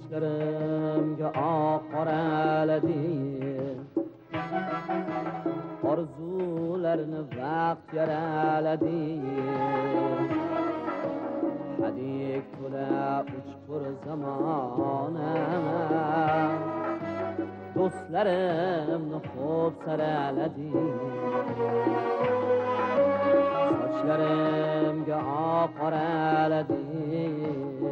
sochlarimga oq qoralading, orzularni vaqt yaralading. Hadik to'la uchqur zamona, do'stlarimni xo'p saralading. Sochlarimga oq qoralading,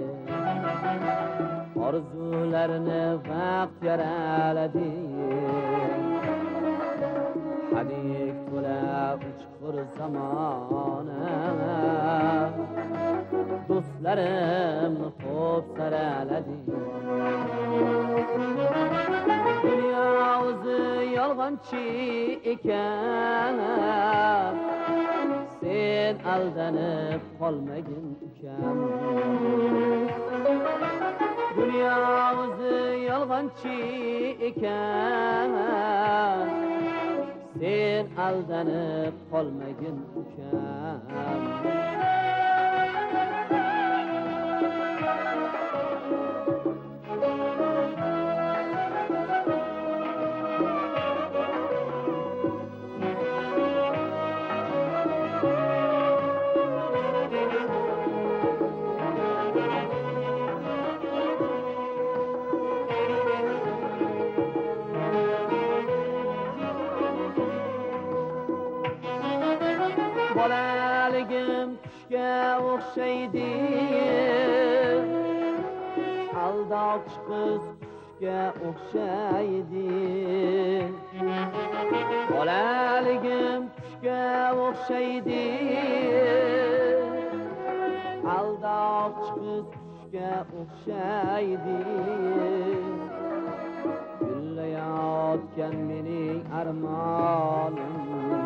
orzularni vaqt yaralading. Hadik to'la uchqur zamona, do'stlarimni xo'p saralading. Dunyo o'zi yolg'onchi ekan, sen aldanib qolmagin ukam. Dunyo o'zi yolg'onchi ekan, sen aldanib qolmagin ukam. Bolaligim tushga o'xshaydi, aldoqchi qiz tushga o'xshaydi. Bolaligim tushga o'xshaydi, aldoqchi qiz tushga o'xshaydi. Gullayotgan mening armonim,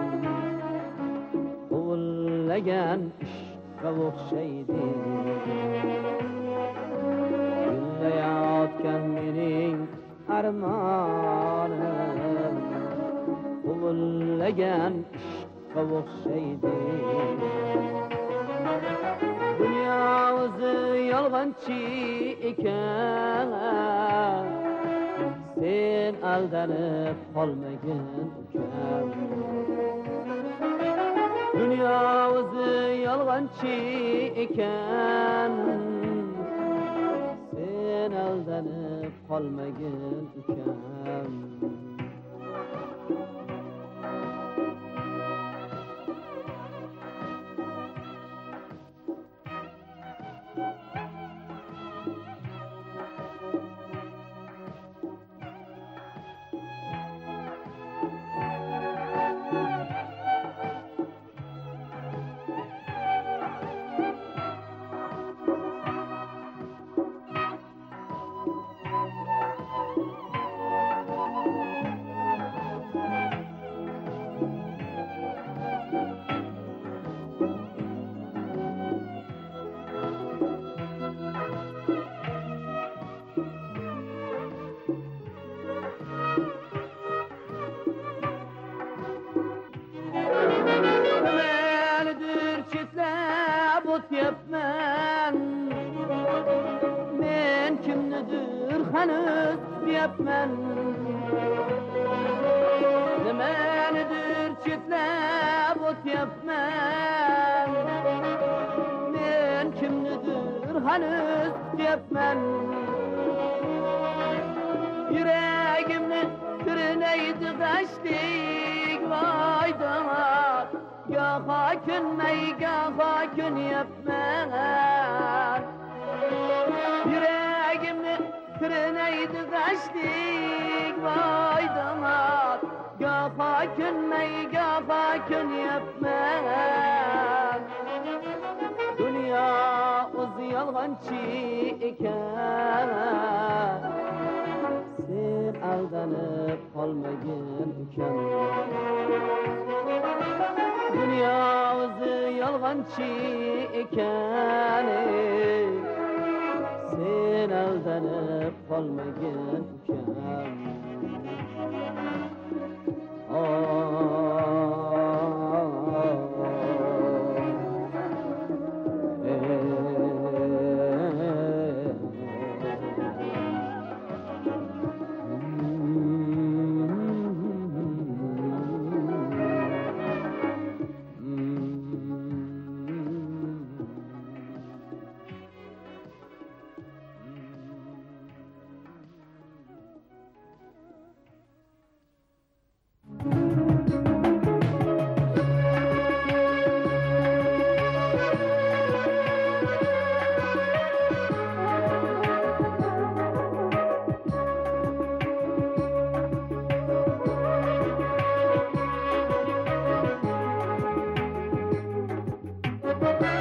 uvillagan ishqqa o'xshaydi. Gullayotgan mening armonim, uvillagan ishqqa o'xshaydi. Dunyo o'zi yolg'onchi ekan, sen aldanib qolmagin ukam. Dunyo o'zi yolg'onchi ekan, sen aldanib qolmagin ukam. Men kimnidir hanuz deyapman, nimanidir chetlab o'tyapman. Men kimnidir hanuz deyapman, yuragimni tirnaydi g'ashlik voy damat. Goho kunmay goho kunyapman, yuragimni tirnaydi g'ashlik voy damat. Goho kunmay goho kunyapman. Dunyo o'zi yolg'onchi ekan, sen aldanib qolmagin ukam. Dunyo o'zi yolg'onchi ekan, sen aldanib qolmagin ukam. Thank you.